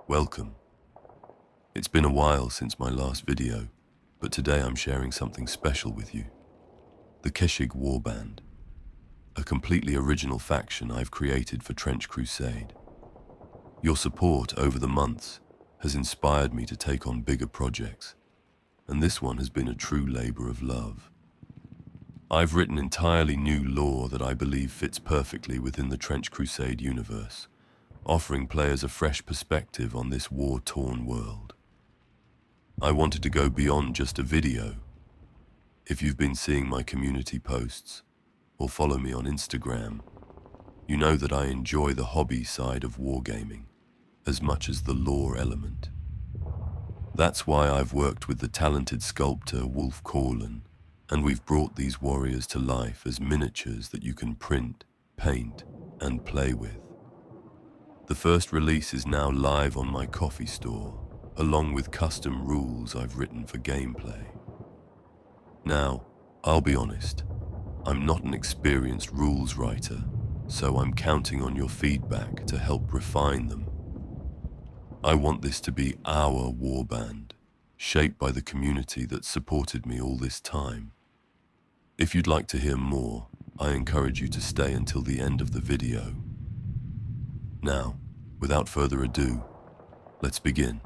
Welcome. It's been a while since my last video, but today I'm sharing something special with you. The Keshig Warband, a completely original faction I've created for Trench Crusade. Your support over the months has inspired me to take on bigger projects, and this one has been a true labor of love. I've written entirely new lore that I believe fits perfectly within the Trench Crusade universe, offering players a fresh perspective on this war-torn world. I wanted to go beyond just a video. If you've been seeing my community posts or follow me on Instagram, you know that I enjoy the hobby side of wargaming as much as the lore element. That's why I've worked with the talented sculptor Wolf Corlin, and we've brought these warriors to life as miniatures that you can print, paint, and play with. The first release is now live on my Ko-fi store, along with custom rules I've written for gameplay. Now, I'll be honest, I'm not an experienced rules writer, so I'm counting on your feedback to help refine them. I want this to be our warband, shaped by the community that supported me all this time. If you'd like to hear more, I encourage you to stay until the end of the video. Now, without further ado, let's begin.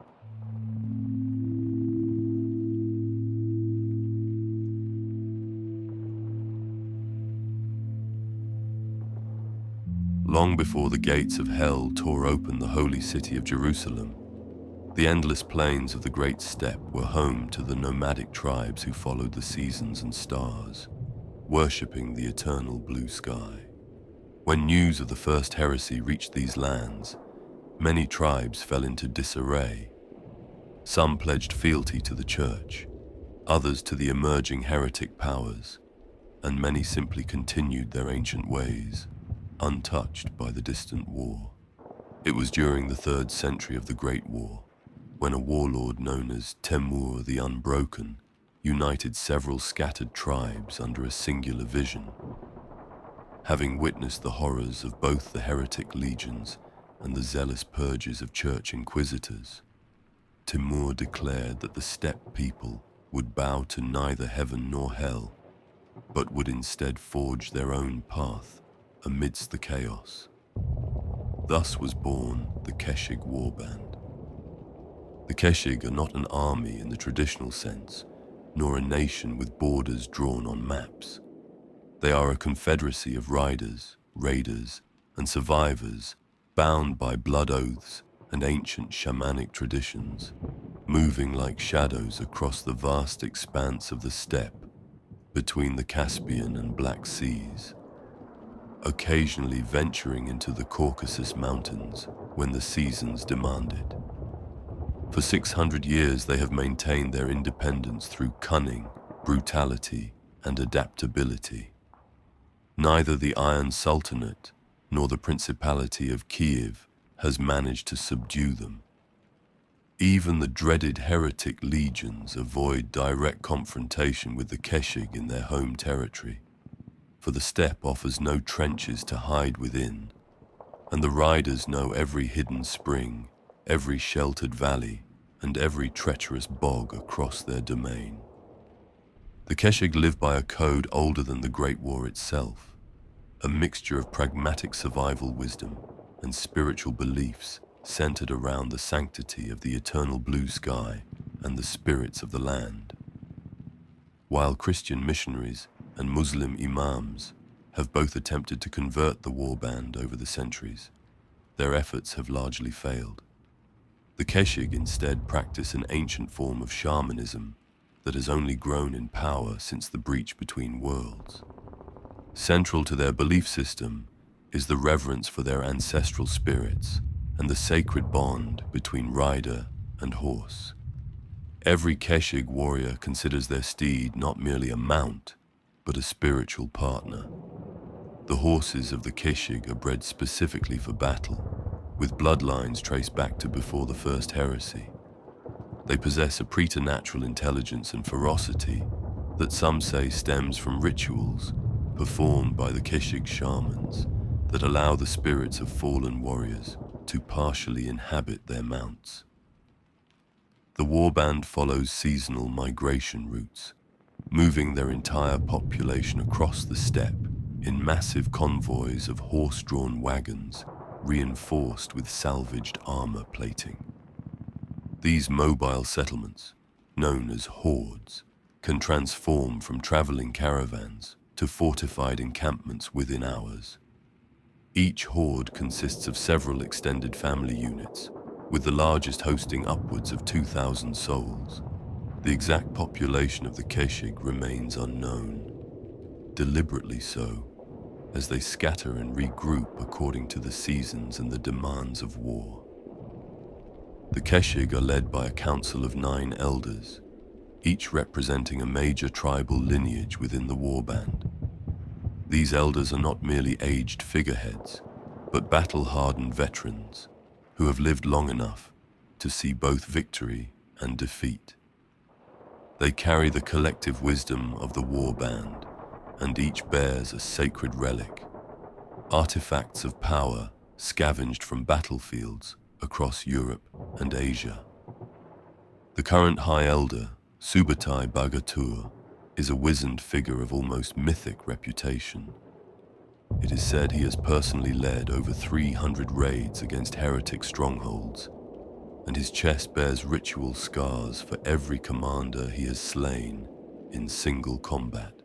Long before the gates of hell tore open the holy city of Jerusalem, the endless plains of the Great Steppe were home to the nomadic tribes who followed the seasons and stars, worshipping the eternal blue sky. When news of the first heresy reached these lands, many tribes fell into disarray. Some pledged fealty to the church, others to the emerging heretic powers, and many simply continued their ancient ways, untouched by the distant war. It was during the 3rd century of the Great War, when a warlord known as Temur the Unbroken united several scattered tribes under a singular vision. Having witnessed the horrors of both the heretic legions and the zealous purges of church inquisitors, Temur declared that the steppe people would bow to neither heaven nor hell, but would instead forge their own path amidst the chaos. Thus was born the Keshig Warband. The Keshig are not an army in the traditional sense, nor a nation with borders drawn on maps. They are a confederacy of riders, raiders, and survivors bound by blood oaths and ancient shamanic traditions, moving like shadows across the vast expanse of the steppe between the Caspian and Black Seas, occasionally venturing into the Caucasus Mountains when the seasons demanded. For 600 years they have maintained their independence through cunning, brutality, and adaptability. Neither the Iron Sultanate nor the Principality of Kiev has managed to subdue them. Even the dreaded heretic legions avoid direct confrontation with the Keshig in their home territory, for the steppe offers no trenches to hide within, and the riders know every hidden spring, every sheltered valley, and every treacherous bog across their domain. The Keshig live by a code older than the Great War itself, a mixture of pragmatic survival wisdom and spiritual beliefs centered around the sanctity of the eternal blue sky and the spirits of the land. While Christian missionaries and Muslim imams have both attempted to convert the warband over the centuries, their efforts have largely failed. The Keshig instead practice an ancient form of shamanism that has only grown in power since the breach between worlds. Central to their belief system is the reverence for their ancestral spirits and the sacred bond between rider and horse. Every Keshig warrior considers their steed not merely a mount, but a spiritual partner. The horses of the Keshig are bred specifically for battle, with bloodlines traced back to before the first heresy. They possess a preternatural intelligence and ferocity that some say stems from rituals performed by the Keshig shamans that allow the spirits of fallen warriors to partially inhabit their mounts. The warband follows seasonal migration routes, moving their entire population across the steppe in massive convoys of horse-drawn wagons reinforced with salvaged armor plating. These mobile settlements, known as hordes, can transform from traveling caravans to fortified encampments within hours. Each horde consists of several extended family units, with the largest hosting upwards of 2,000 souls. The exact population of the Keshig remains unknown, deliberately so, as they scatter and regroup according to the seasons and the demands of war. The Keshig are led by a council of 9 elders, each representing a major tribal lineage within the warband. These elders are not merely aged figureheads, but battle-hardened veterans who have lived long enough to see both victory and defeat. They carry the collective wisdom of the warband, and each bears a sacred relic, artifacts of power scavenged from battlefields across Europe and Asia. The current High Elder, Subutai Bagatur, is a wizened figure of almost mythic reputation. It is said he has personally led over 300 raids against heretic strongholds, and his chest bears ritual scars for every commander he has slain in single combat.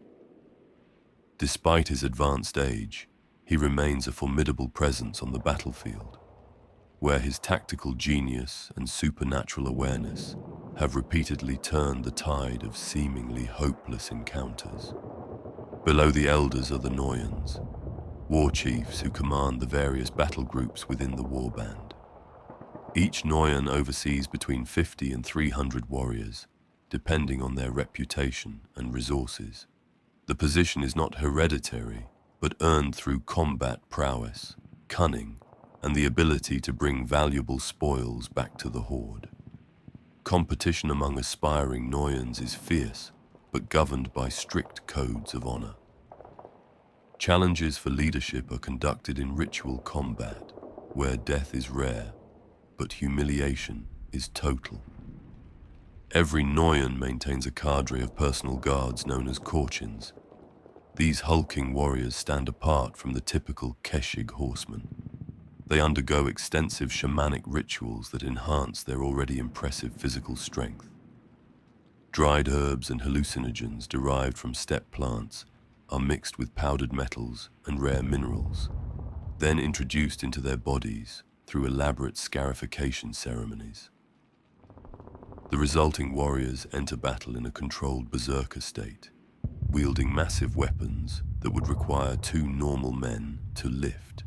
Despite his advanced age, he remains a formidable presence on the battlefield, where his tactical genius and supernatural awareness have repeatedly turned the tide of seemingly hopeless encounters. Below the elders are the Noyans, war chiefs who command the various battle groups within the warband. Each Noyan oversees between 50 and 300 warriors, depending on their reputation and resources. The position is not hereditary, but earned through combat prowess, cunning, and the ability to bring valuable spoils back to the horde. Competition among aspiring Noyans is fierce, but governed by strict codes of honor. Challenges for leadership are conducted in ritual combat, where death is rare, but humiliation is total. Every Noyan maintains a cadre of personal guards known as Korchins. These hulking warriors stand apart from the typical Keshig horsemen. They undergo extensive shamanic rituals that enhance their already impressive physical strength. Dried herbs and hallucinogens derived from steppe plants are mixed with powdered metals and rare minerals, then introduced into their bodies through elaborate scarification ceremonies. The resulting warriors enter battle in a controlled berserker state, wielding massive weapons that would require 2 normal men to lift.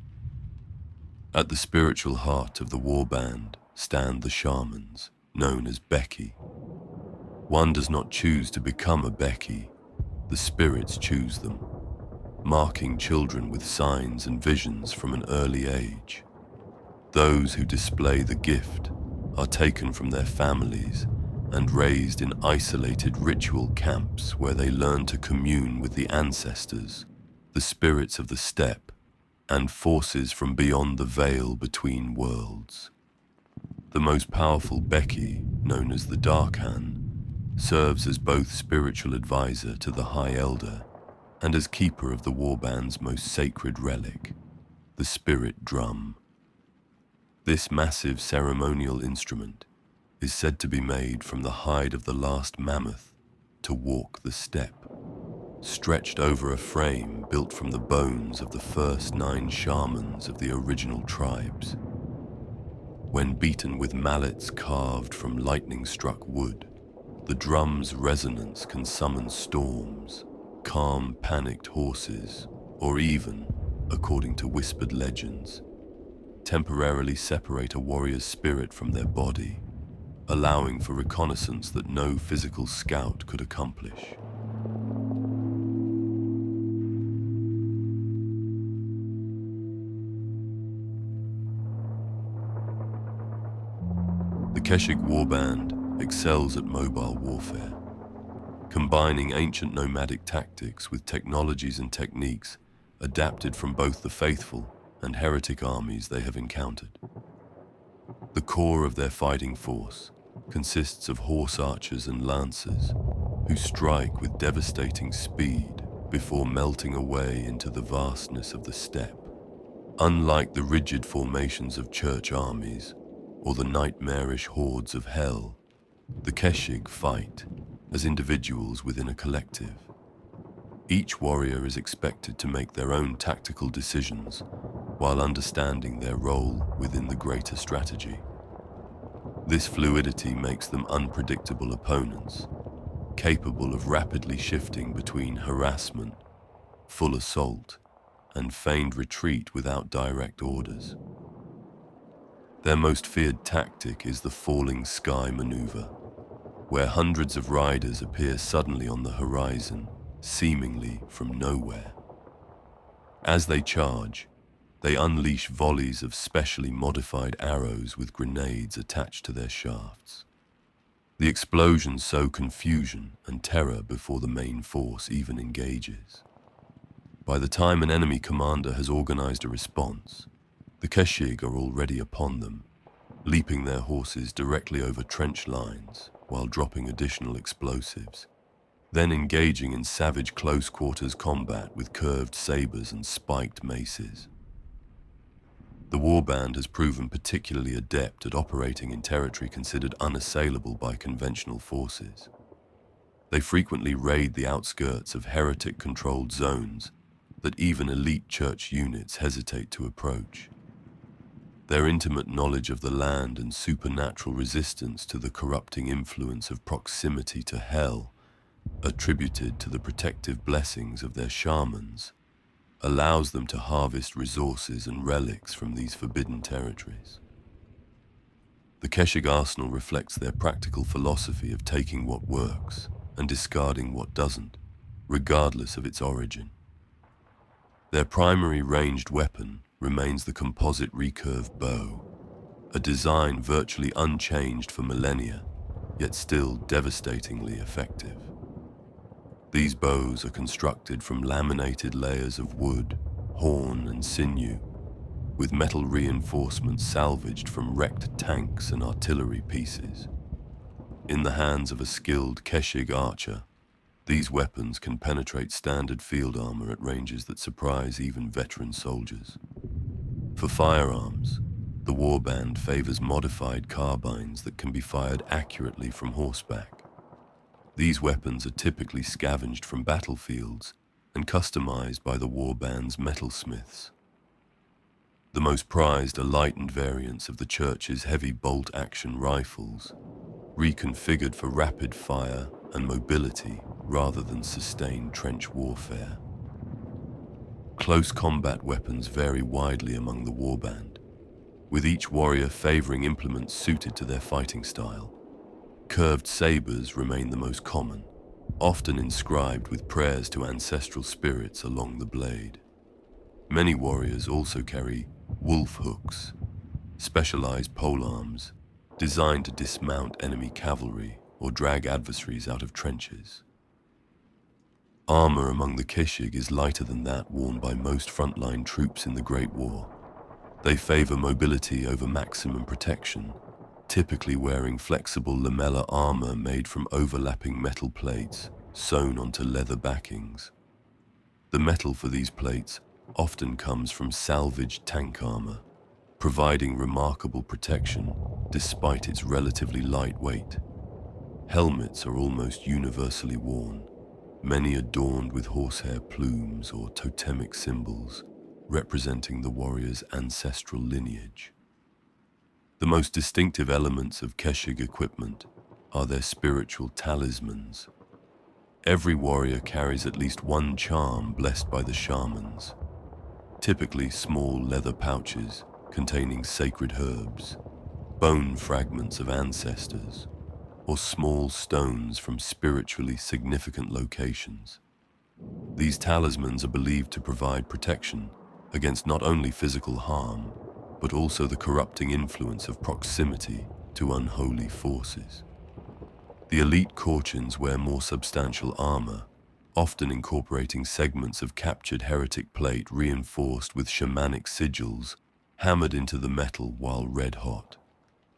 At the spiritual heart of the warband stand the shamans, known as Beki. One does not choose to become a Beki, the spirits choose them, marking children with signs and visions from an early age. Those who display the gift are taken from their families and raised in isolated ritual camps where they learn to commune with the ancestors, the spirits of the steppe, and forces from beyond the veil between worlds. The most powerful Beki, known as the Darkhan, serves as both spiritual advisor to the High Elder and as keeper of the warband's most sacred relic, the spirit drum. This massive ceremonial instrument is said to be made from the hide of the last mammoth to walk the steppe, stretched over a frame built from the bones of the first 9 shamans of the original tribes. When beaten with mallets carved from lightning-struck wood, the drum's resonance can summon storms, calm panicked horses, or even, according to whispered legends, temporarily separate a warrior's spirit from their body, allowing for reconnaissance that no physical scout could accomplish. The Keshig warband excels at mobile warfare, combining ancient nomadic tactics with technologies and techniques adapted from both the faithful and heretic armies they have encountered. The core of their fighting force consists of horse archers and lancers who strike with devastating speed before melting away into the vastness of the steppe. Unlike the rigid formations of church armies or the nightmarish hordes of hell, the Keshig fight as individuals within a collective. Each warrior is expected to make their own tactical decisions while understanding their role within the greater strategy. This fluidity makes them unpredictable opponents, capable of rapidly shifting between harassment, full assault, and feigned retreat without direct orders. Their most feared tactic is the falling sky maneuver, where hundreds of riders appear suddenly on the horizon, seemingly from nowhere. As they charge, they unleash volleys of specially modified arrows with grenades attached to their shafts. The explosions sow confusion and terror before the main force even engages. By the time an enemy commander has organized a response, the Keshig are already upon them, leaping their horses directly over trench lines while dropping additional explosives, then engaging in savage close-quarters combat with curved sabers and spiked maces. The warband has proven particularly adept at operating in territory considered unassailable by conventional forces. They frequently raid the outskirts of heretic-controlled zones that even elite church units hesitate to approach. Their intimate knowledge of the land and supernatural resistance to the corrupting influence of proximity to hell, attributed to the protective blessings of their shamans, allows them to harvest resources and relics from these forbidden territories. The Keshig arsenal reflects their practical philosophy of taking what works and discarding what doesn't, regardless of its origin. Their primary ranged weapon remains the composite recurve bow, a design virtually unchanged for millennia, yet still devastatingly effective. These bows are constructed from laminated layers of wood, horn, and sinew, with metal reinforcements salvaged from wrecked tanks and artillery pieces. In the hands of a skilled Keshig archer, these weapons can penetrate standard field armor at ranges that surprise even veteran soldiers. For firearms, the warband favors modified carbines that can be fired accurately from horseback. These weapons are typically scavenged from battlefields and customized by the warband's metalsmiths. The most prized are lightened variants of the church's heavy bolt-action rifles, reconfigured for rapid fire and mobility rather than sustained trench warfare. Close combat weapons vary widely among the warband, with each warrior favoring implements suited to their fighting style. Curved sabers remain the most common, often inscribed with prayers to ancestral spirits along the blade. Many warriors also carry wolf hooks, specialized polearms designed to dismount enemy cavalry or drag adversaries out of trenches. Armor among the Keshig is lighter than that worn by most frontline troops in the Great War. They favor mobility over maximum protection, typically wearing flexible lamellar armor made from overlapping metal plates sewn onto leather backings. The metal for these plates often comes from salvaged tank armor, providing remarkable protection despite its relatively light weight. Helmets are almost universally worn, many adorned with horsehair plumes or totemic symbols representing the warrior's ancestral lineage. The most distinctive elements of Keshig equipment are their spiritual talismans. Every warrior carries at least one charm blessed by the shamans, typically small leather pouches containing sacred herbs, bone fragments of ancestors, or small stones from spiritually significant locations. These talismans are believed to provide protection against not only physical harm, but also the corrupting influence of proximity to unholy forces. The elite Korchins wear more substantial armor, often incorporating segments of captured heretic plate reinforced with shamanic sigils hammered into the metal while red hot.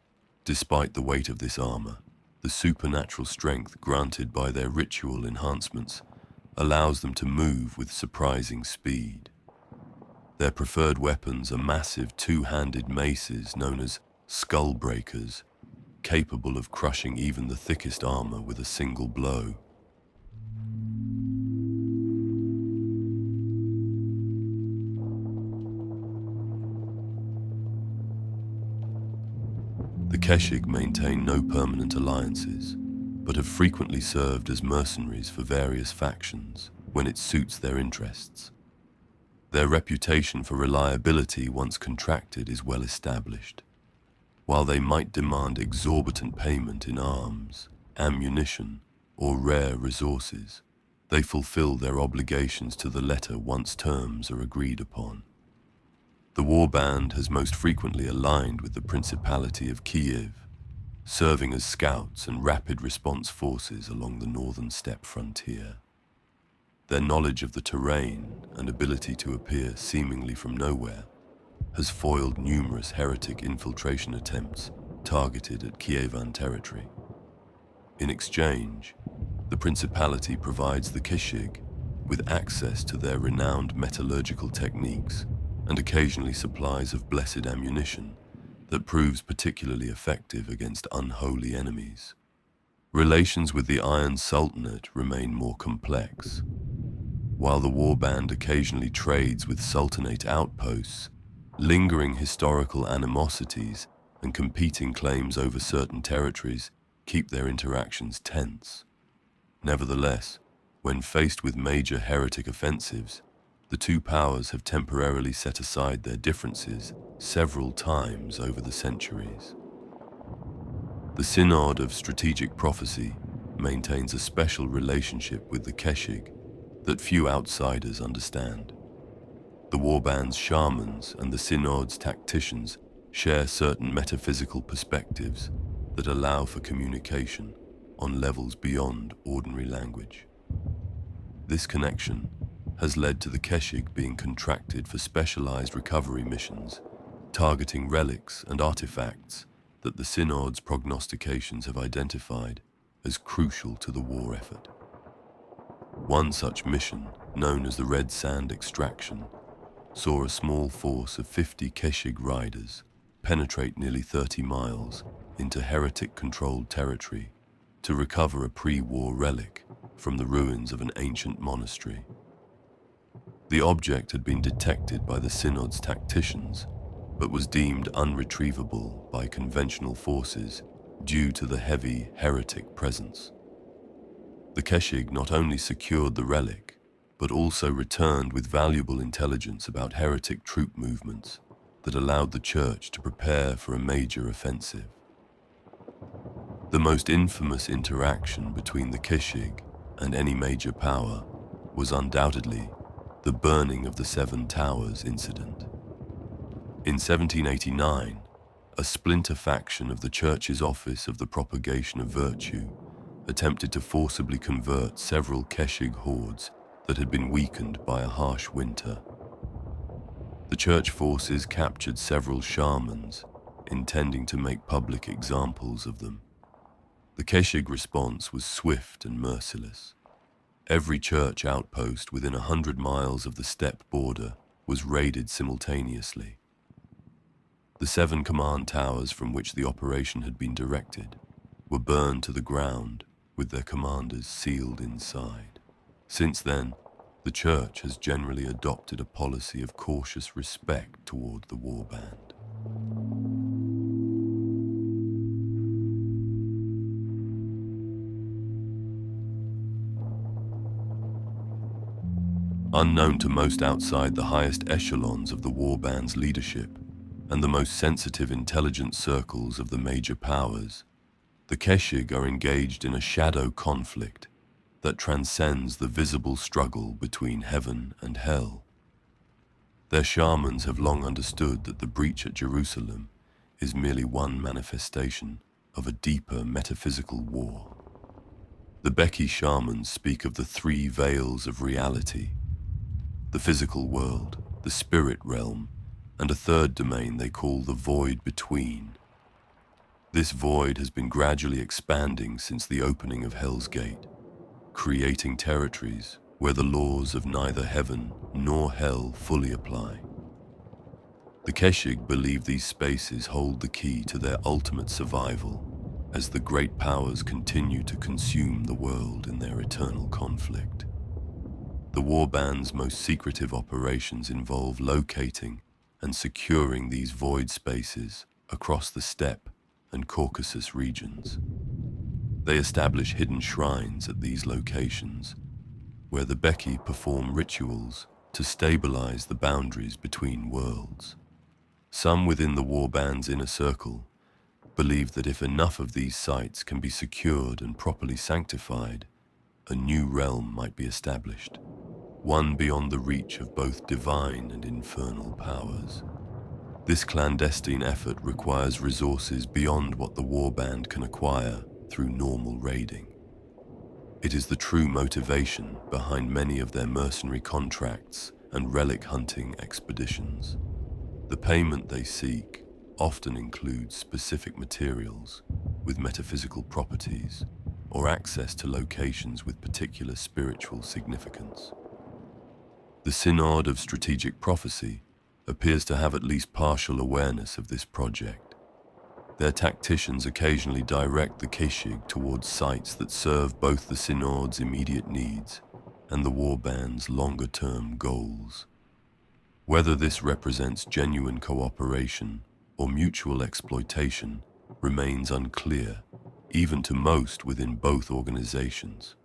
Despite the weight of this armor, the supernatural strength granted by their ritual enhancements allows them to move with surprising speed. Their preferred weapons are massive two-handed maces known as skull breakers, capable of crushing even the thickest armor with a single blow. The Keshig maintain no permanent alliances, but have frequently served as mercenaries for various factions when it suits their interests. Their reputation for reliability once contracted is well established. While they might demand exorbitant payment in arms, ammunition, or rare resources, they fulfill their obligations to the letter once terms are agreed upon. The warband has most frequently aligned with the Principality of Kiev, serving as scouts and rapid response forces along the northern steppe frontier. Their knowledge of the terrain and ability to appear seemingly from nowhere has foiled numerous heretic infiltration attempts targeted at Kievan territory. In exchange, the Principality provides the Keshig with access to their renowned metallurgical techniques and occasionally supplies of blessed ammunition that proves particularly effective against unholy enemies. Relations with the Iron Sultanate remain more complex. While the warband occasionally trades with Sultanate outposts, lingering historical animosities and competing claims over certain territories keep their interactions tense. Nevertheless, when faced with major heretic offensives, the two powers have temporarily set aside their differences several times over the centuries. The Synod of Strategic Prophecy maintains a special relationship with the Keshig that few outsiders understand. The warband's shamans and the Synod's tacticians share certain metaphysical perspectives that allow for communication on levels beyond ordinary language. This connection has led to the Keshig being contracted for specialized recovery missions, targeting relics and artifacts that the Synod's prognostications have identified as crucial to the war effort. One such mission, known as the Red Sand Extraction, saw a small force of 50 Keshig riders penetrate nearly 30 miles into heretic-controlled territory to recover a pre-war relic from the ruins of an ancient monastery. The object had been detected by the Synod's tacticians, but was deemed unretrievable by conventional forces due to the heavy heretic presence. The Keshig not only secured the relic, but also returned with valuable intelligence about heretic troop movements that allowed the church to prepare for a major offensive. The most infamous interaction between the Keshig and any major power was undoubtedly the burning of the Seven Towers incident. In 1789, a splinter faction of the Church's Office of the Propagation of Virtue attempted to forcibly convert several Keshig hordes that had been weakened by a harsh winter. The church forces captured several shamans, intending to make public examples of them. The Keshig response was swift and merciless. Every church outpost within 100 miles of the steppe border was raided simultaneously. The 7 command towers from which the operation had been directed were burned to the ground with their commanders sealed inside. Since then, the church has generally adopted a policy of cautious respect toward the warband. Unknown to most outside the highest echelons of the warband's leadership and the most sensitive intelligence circles of the major powers, the Keshig are engaged in a shadow conflict that transcends the visible struggle between heaven and hell. Their shamans have long understood that the breach at Jerusalem is merely one manifestation of a deeper metaphysical war. The Beki shamans speak of the 3 veils of reality: the physical world, the spirit realm, and a third domain they call the void between. This void has been gradually expanding since the opening of Hell's Gate, creating territories where the laws of neither heaven nor hell fully apply. The Keshig believe these spaces hold the key to their ultimate survival as the great powers continue to consume the world in their eternal conflict. The Warband's most secretive operations involve locating and securing these void spaces across the steppe and Caucasus regions. They establish hidden shrines at these locations, where the Beki perform rituals to stabilize the boundaries between worlds. Some within the Warband's inner circle believe that if enough of these sites can be secured and properly sanctified, a new realm might be established, one beyond the reach of both divine and infernal powers. This clandestine effort requires resources beyond what the Warband can acquire through normal raiding. It is the true motivation behind many of their mercenary contracts and relic hunting expeditions. The payment they seek often includes specific materials with metaphysical properties or access to locations with particular spiritual significance. The Synod of Strategic Prophecy appears to have at least partial awareness of this project. Their tacticians occasionally direct the Keshig towards sites that serve both the Synod's immediate needs and the Warband's longer-term goals. Whether this represents genuine cooperation or mutual exploitation remains unclear, even to most within both organizations.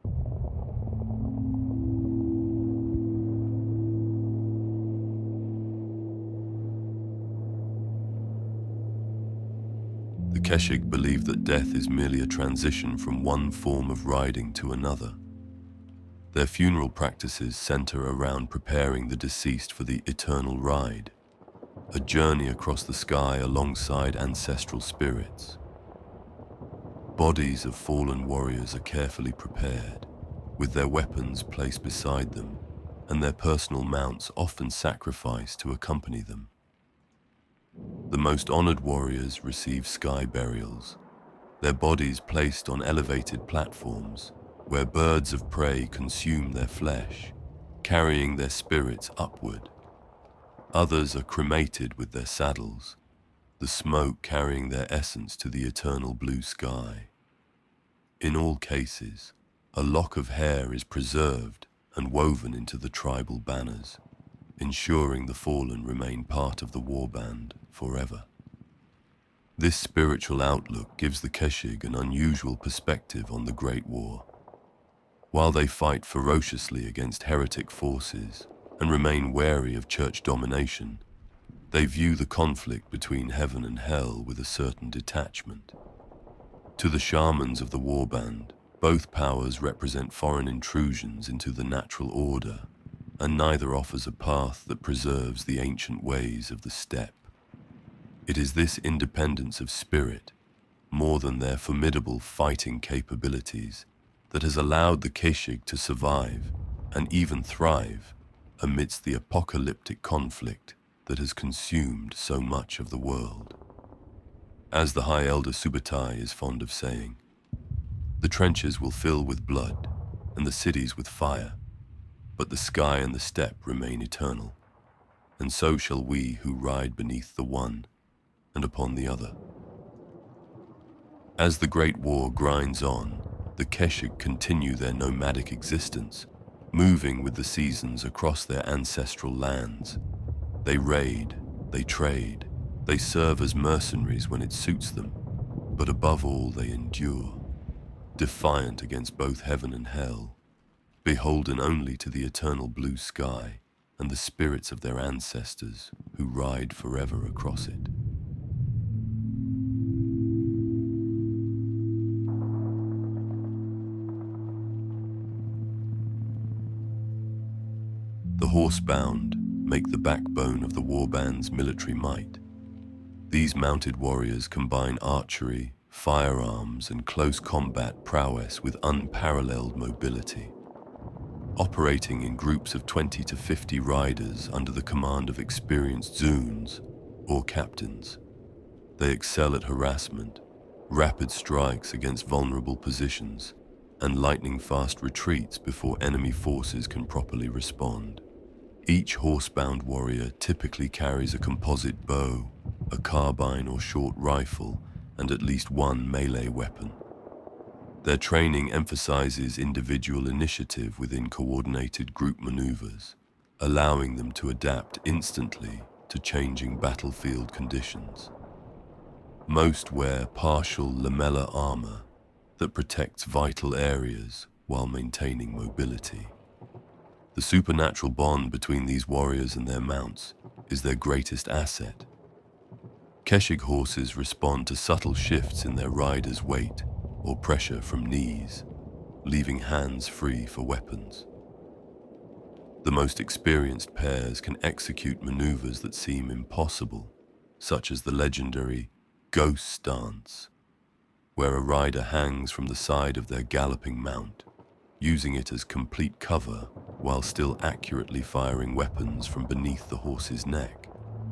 The Keshig believe that death is merely a transition from one form of riding to another. Their funeral practices center around preparing the deceased for the eternal ride, a journey across the sky alongside ancestral spirits. Bodies of fallen warriors are carefully prepared, with their weapons placed beside them and their personal mounts often sacrificed to accompany them. The most honored warriors receive sky burials, their bodies placed on elevated platforms where birds of prey consume their flesh, carrying their spirits upward. Others are cremated with their saddles, the smoke carrying their essence to the eternal blue sky. In all cases, a lock of hair is preserved and woven into the tribal banners, ensuring the fallen remain part of the Warband forever. This spiritual outlook gives the Keshig an unusual perspective on the Great War. While they fight ferociously against heretic forces and remain wary of church domination, they view the conflict between heaven and hell with a certain detachment. To the shamans of the Warband, both powers represent foreign intrusions into the natural order, and neither offers a path that preserves the ancient ways of the steppe. It is this independence of spirit, more than their formidable fighting capabilities, that has allowed the Keshig to survive and even thrive amidst the apocalyptic conflict that has consumed so much of the world. As the High Elder Subutai is fond of saying, the trenches will fill with blood and the cities with fire, but the sky and the steppe remain eternal, and so shall we who ride beneath the one and upon the other. As the Great War grinds on, the Keshig continue their nomadic existence, moving with the seasons across their ancestral lands. They raid, they trade, they serve as mercenaries when it suits them, but above all they endure, defiant against both heaven and hell, beholden only to the eternal blue sky and the spirits of their ancestors who ride forever across it. The horsebound make the backbone of the Warband's military might. These mounted warriors combine archery, firearms, and close combat prowess with unparalleled mobility. Operating in groups of 20 to 50 riders under the command of experienced Zuns, or captains, they excel at harassment, rapid strikes against vulnerable positions, and lightning-fast retreats before enemy forces can properly respond. Each horsebound warrior typically carries a composite bow, a carbine or short rifle, and at least one melee weapon. Their training emphasizes individual initiative within coordinated group maneuvers, allowing them to adapt instantly to changing battlefield conditions. Most wear partial lamellar armor that protects vital areas while maintaining mobility. The supernatural bond between these warriors and their mounts is their greatest asset. Keshig horses respond to subtle shifts in their riders' weight or pressure from knees, leaving hands free for weapons. The most experienced pairs can execute maneuvers that seem impossible, such as the legendary Ghost Stance, where a rider hangs from the side of their galloping mount, using it as complete cover while still accurately firing weapons from beneath the horse's neck.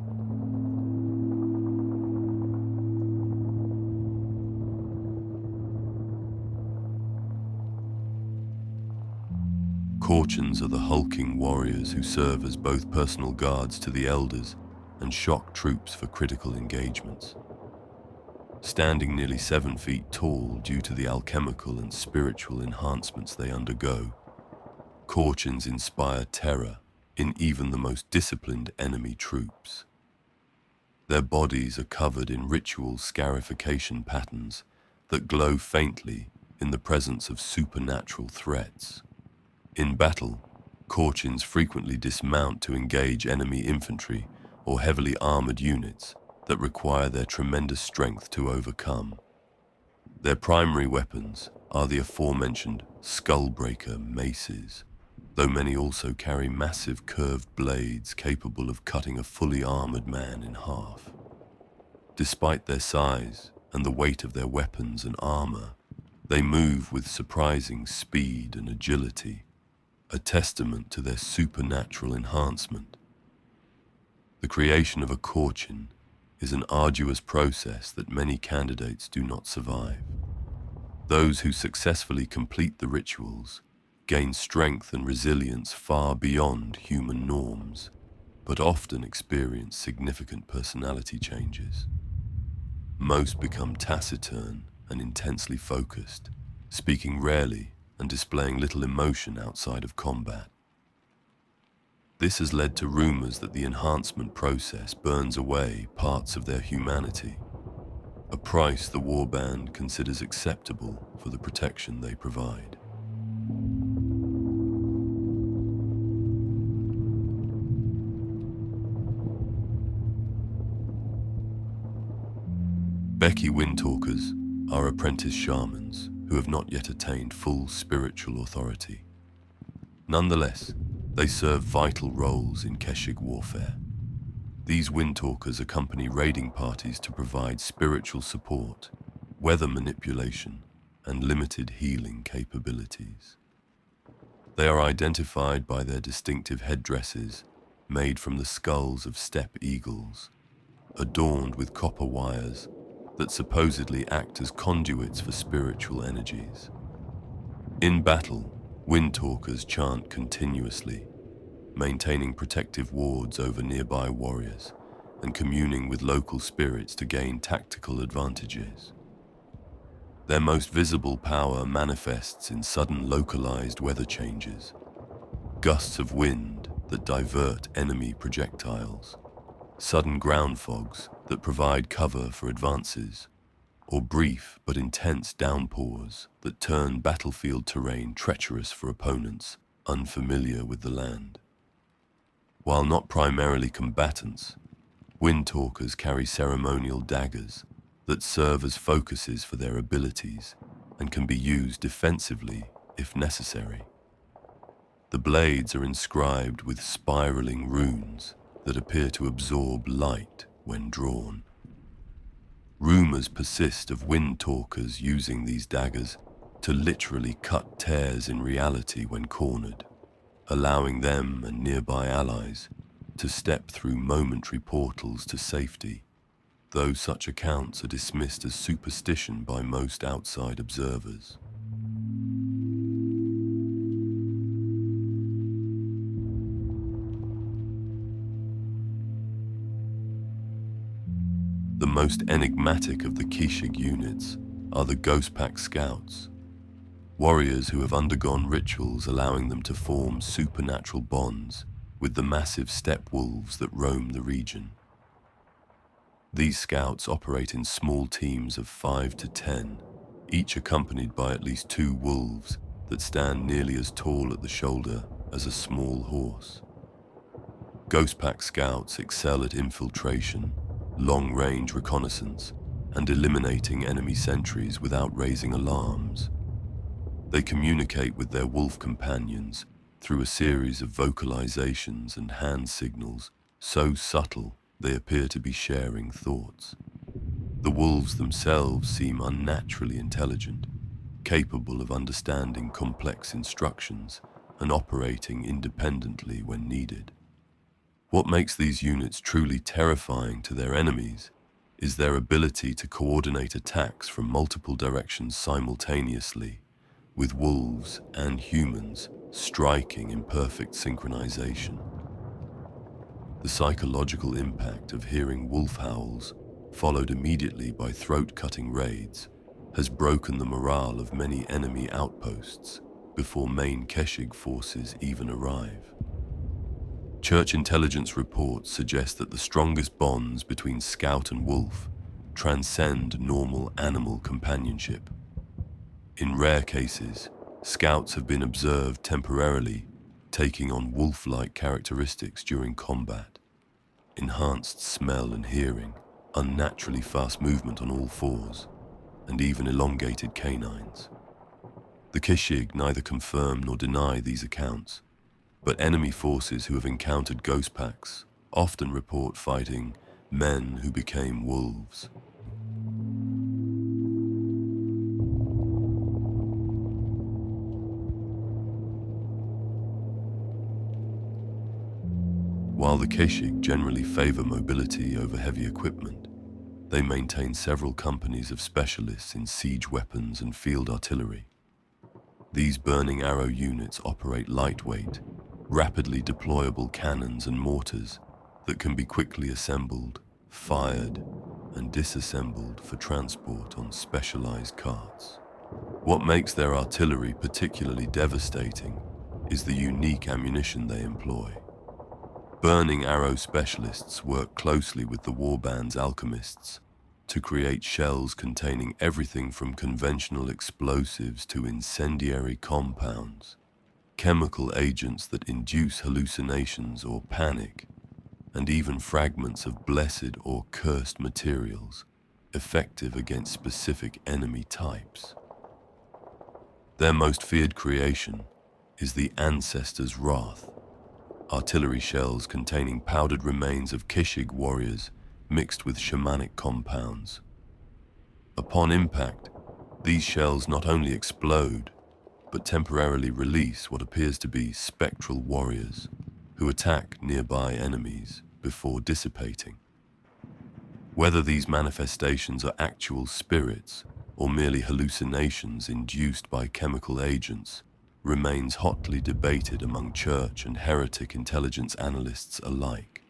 Korchans are the hulking warriors who serve as both personal guards to the elders and shock troops for critical engagements. Standing nearly 7 feet tall due to the alchemical and spiritual enhancements they undergo, Korchans inspire terror in even the most disciplined enemy troops. Their bodies are covered in ritual scarification patterns that glow faintly in the presence of supernatural threats. In battle, Korchans frequently dismount to engage enemy infantry or heavily armored units that require their tremendous strength to overcome. Their primary weapons are the aforementioned Skullbreaker maces, though many also carry massive curved blades capable of cutting a fully armored man in half. Despite their size and the weight of their weapons and armor, they move with surprising speed and agility, a testament to their supernatural enhancement. The creation of a Korchan is an arduous process that many candidates do not survive. Those who successfully complete the rituals gain strength and resilience far beyond human norms, but often experience significant personality changes. Most become taciturn and intensely focused, speaking rarely and displaying little emotion outside of combat. This has led to rumors that the enhancement process burns away parts of their humanity, a price the warband considers acceptable for the protection they provide. Beki Windtalkers are apprentice shamans who have not yet attained full spiritual authority. Nonetheless, they serve vital roles in Keshig warfare. These Windtalkers accompany raiding parties to provide spiritual support, weather manipulation, and limited healing capabilities. They are identified by their distinctive headdresses made from the skulls of steppe eagles, adorned with copper wires that supposedly act as conduits for spiritual energies. In battle, Windtalkers chant continuously, maintaining protective wards over nearby warriors and communing with local spirits to gain tactical advantages. Their most visible power manifests in sudden localized weather changes, gusts of wind that divert enemy projectiles, sudden ground fogs that provide cover for advances, or brief but intense downpours that turn battlefield terrain treacherous for opponents unfamiliar with the land. While not primarily combatants, Windtalkers carry ceremonial daggers that serve as focuses for their abilities and can be used defensively if necessary. The blades are inscribed with spiraling runes that appear to absorb light when drawn. Rumors persist of Windtalkers using these daggers to literally cut tears in reality when cornered, allowing them and nearby allies to step through momentary portals to safety. though such accounts are dismissed as superstition by most outside observers. The most enigmatic of the Keshig units are the Ghost Pack Scouts, warriors who have undergone rituals allowing them to form supernatural bonds with the massive steppe wolves that roam the region. These scouts operate in small teams of 5 to 10, each accompanied by at least 2 wolves that stand nearly as tall at the shoulder as a small horse. Ghost Pack Scouts excel at infiltration, long-range reconnaissance, and eliminating enemy sentries without raising alarms. They communicate with their wolf companions through a series of vocalizations and hand signals so subtle they appear to be sharing thoughts. The wolves themselves seem unnaturally intelligent, capable of understanding complex instructions and operating independently when needed. What makes these units truly terrifying to their enemies is their ability to coordinate attacks from multiple directions simultaneously, with wolves and humans striking in perfect synchronization. The psychological impact of hearing wolf howls, followed immediately by throat-cutting raids, has broken the morale of many enemy outposts before main Keshig forces even arrive. Church intelligence reports suggest that the strongest bonds between scout and wolf transcend normal animal companionship. In rare cases, scouts have been observed temporarily taking on wolf-like characteristics during combat: enhanced smell and hearing, unnaturally fast movement on all fours, and even elongated canines. The Keshig neither confirm nor deny these accounts, but enemy forces who have encountered ghost packs often report fighting men who became wolves. While the Keshig generally favor mobility over heavy equipment, they maintain several companies of specialists in siege weapons and field artillery. These burning arrow units operate lightweight, rapidly deployable cannons and mortars that can be quickly assembled, fired, and disassembled for transport on specialized carts. What makes their artillery particularly devastating is the unique ammunition they employ. Burning arrow specialists work closely with the warband's alchemists to create shells containing everything from conventional explosives to incendiary compounds, chemical agents that induce hallucinations or panic, and even fragments of blessed or cursed materials, effective against specific enemy types. Their most feared creation is the Ancestor's Wrath, artillery shells containing powdered remains of Keshig warriors mixed with shamanic compounds. Upon impact, these shells not only explode, but temporarily release what appears to be spectral warriors who attack nearby enemies before dissipating. Whether these manifestations are actual spirits or merely hallucinations induced by chemical agents remains hotly debated among church and heretic intelligence analysts alike.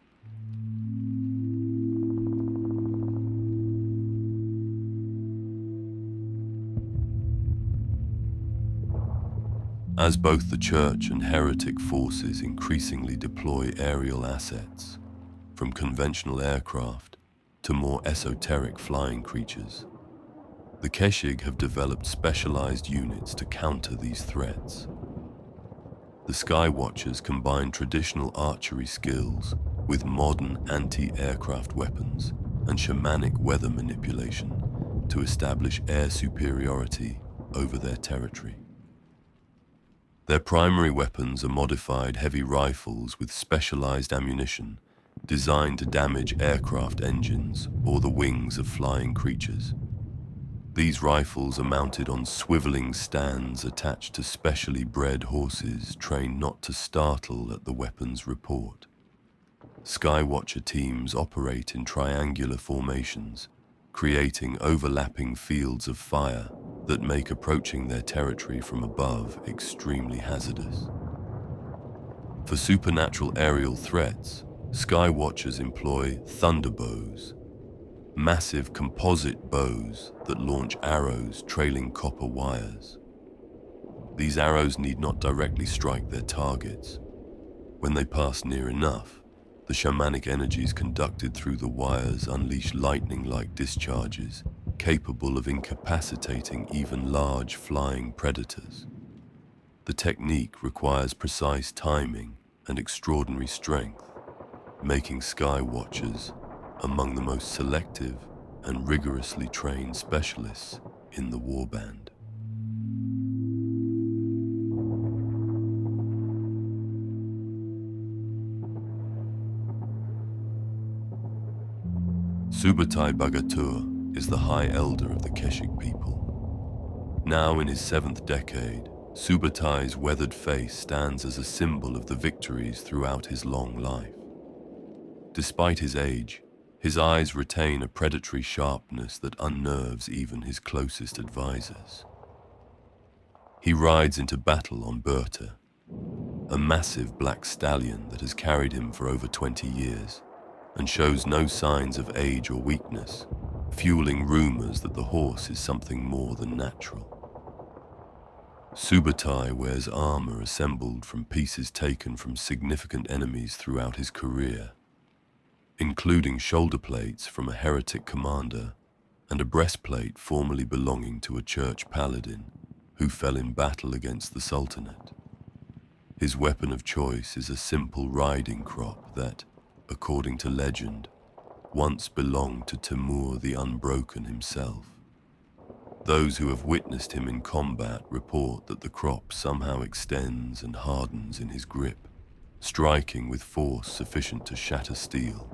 As both the church and heretic forces increasingly deploy aerial assets, from conventional aircraft to more esoteric flying creatures, the Keshig have developed specialized units to counter these threats. The Skywatchers combine traditional archery skills with modern anti-aircraft weapons and shamanic weather manipulation to establish air superiority over their territory. Their primary weapons are modified heavy rifles with specialized ammunition designed to damage aircraft engines or the wings of flying creatures. These rifles are mounted on swiveling stands attached to specially bred horses trained not to startle at the weapon's report. Skywatcher teams operate in triangular formations, creating overlapping fields of fire that make approaching their territory from above extremely hazardous. For supernatural aerial threats, Skywatchers employ thunderbows, massive composite bows that launch arrows trailing copper wires. These arrows need not directly strike their targets. When they pass near enough, the shamanic energies conducted through the wires unleash lightning-like discharges, capable of incapacitating even large flying predators. The technique requires precise timing and extraordinary strength, making Skywatchers among the most selective and rigorously trained specialists in the warband. Subutai Bagatur is the High Elder of the Keshik people. Now in his 7th decade, Subutai's weathered face stands as a symbol of the victories throughout his long life. Despite his age, his eyes retain a predatory sharpness that unnerves even his closest advisors. He rides into battle on Berta, a massive black stallion that has carried him for over 20 years, and shows no signs of age or weakness, fueling rumors that the horse is something more than natural. Subutai wears armor assembled from pieces taken from significant enemies throughout his career, including shoulder plates from a heretic commander and a breastplate formerly belonging to a church paladin who fell in battle against the Sultanate. His weapon of choice is a simple riding crop that, according to legend, once belonged to Timur the Unbroken himself. Those who have witnessed him in combat report that the crop somehow extends and hardens in his grip, striking with force sufficient to shatter steel.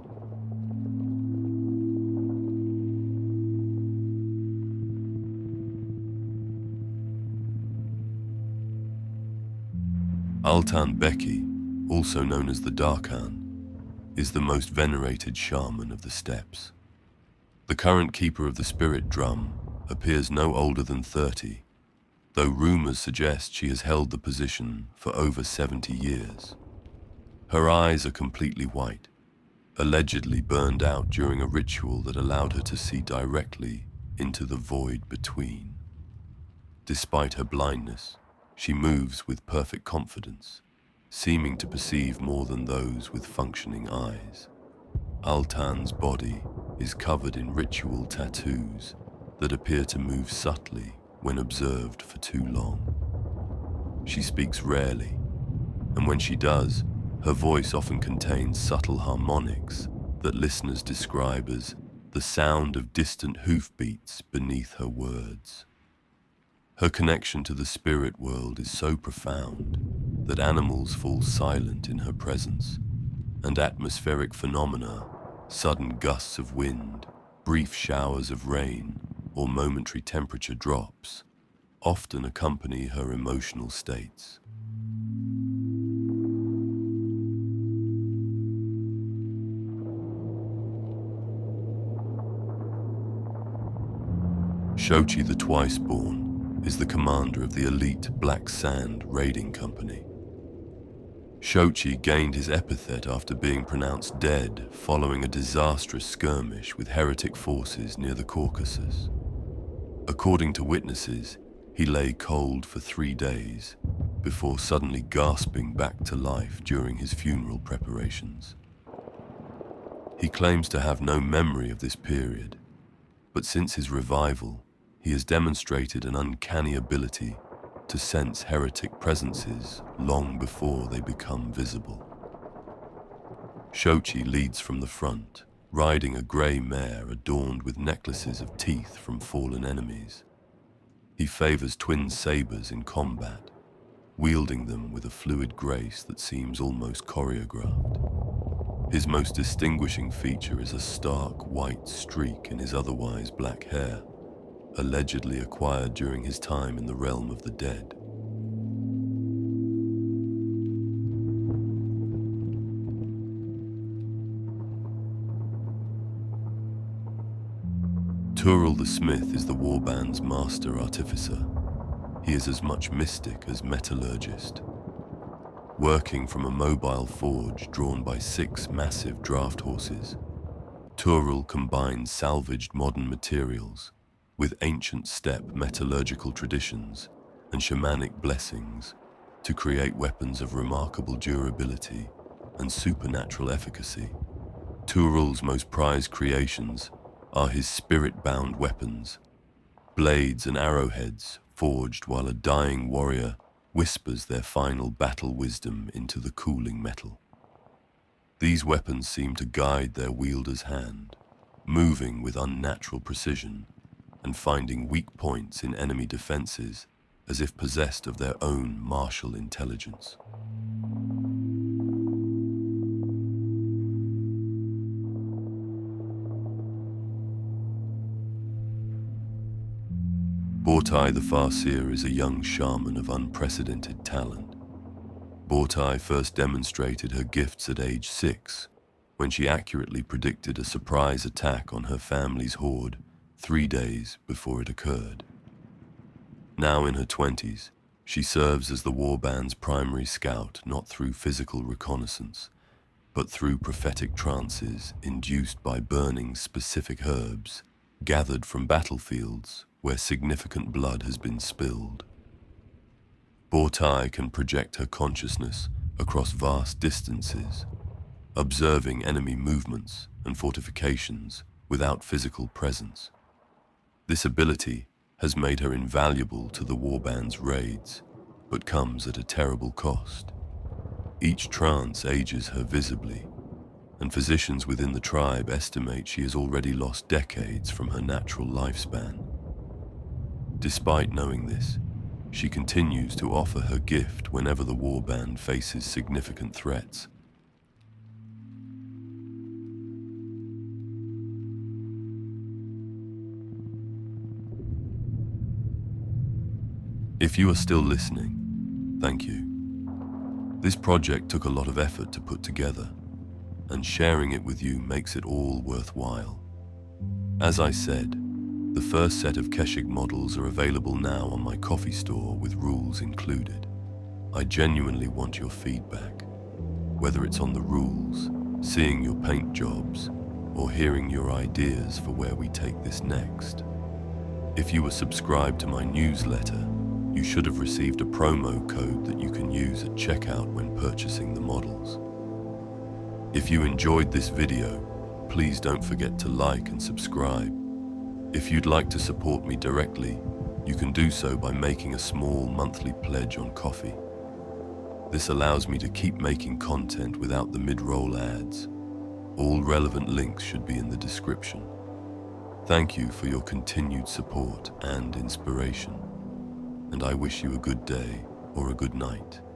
Altan Beki, also known as the Darkhan, is the most venerated shaman of the steppes. The current keeper of the spirit drum appears no older than 30, though rumors suggest she has held the position for over 70 years. Her eyes are completely white, allegedly burned out during a ritual that allowed her to see directly into the void between. Despite her blindness, she moves with perfect confidence, seeming to perceive more than those with functioning eyes. Altan's body is covered in ritual tattoos that appear to move subtly when observed for too long. She speaks rarely, and when she does, her voice often contains subtle harmonics that listeners describe as the sound of distant hoofbeats beneath her words. Her connection to the spirit world is so profound that animals fall silent in her presence, and atmospheric phenomena, sudden gusts of wind, brief showers of rain, or momentary temperature drops, often accompany her emotional states. Shochi the Twice-Born is the commander of the elite Black Sand Raiding Company. Shochi gained his epithet after being pronounced dead following a disastrous skirmish with heretic forces near the Caucasus. According to witnesses, he lay cold for 3 days before suddenly gasping back to life during his funeral preparations. He claims to have no memory of this period, but since his revival, he has demonstrated an uncanny ability to sense heretic presences long before they become visible. Shochi leads from the front, riding a grey mare adorned with necklaces of teeth from fallen enemies. He favors twin sabers in combat, wielding them with a fluid grace that seems almost choreographed. His most distinguishing feature is a stark white streak in his otherwise black hair, allegedly acquired during his time in the realm of the dead. Turul the Smith is the warband's master artificer. He is as much mystic as metallurgist. Working from a mobile forge drawn by 6 massive draft horses, Turul combines salvaged modern materials with ancient steppe metallurgical traditions and shamanic blessings to create weapons of remarkable durability and supernatural efficacy. Turul's most prized creations are his spirit-bound weapons, blades and arrowheads forged while a dying warrior whispers their final battle wisdom into the cooling metal. These weapons seem to guide their wielder's hand, moving with unnatural precision and finding weak points in enemy defenses as if possessed of their own martial intelligence. Bortai the Farseer is a young shaman of unprecedented talent. Bortai first demonstrated her gifts at age 6, when she accurately predicted a surprise attack on her family's horde 3 days before it occurred. Now in her 20s, she serves as the warband's primary scout not through physical reconnaissance, but through prophetic trances induced by burning specific herbs gathered from battlefields where significant blood has been spilled. Bortai can project her consciousness across vast distances, observing enemy movements and fortifications without physical presence. This ability has made her invaluable to the warband's raids, but comes at a terrible cost. Each trance ages her visibly, and physicians within the tribe estimate she has already lost decades from her natural lifespan. Despite knowing this, she continues to offer her gift whenever the warband faces significant threats. If you are still listening, thank you. This project took a lot of effort to put together, and sharing it with you makes it all worthwhile. As I said, the first set of Keshik models are available now on my Ko-fi store with rules included. I genuinely want your feedback, whether it's on the rules, seeing your paint jobs, or hearing your ideas for where we take this next. If you were subscribed to my newsletter, you should have received a promo code that you can use at checkout when purchasing the models. If you enjoyed this video, please don't forget to like and subscribe. If you'd like to support me directly, you can do so by making a small monthly pledge on Ko-fi. This allows me to keep making content without the mid-roll ads. All relevant links should be in the description. Thank you for your continued support and inspiration, and I wish you a good day or a good night.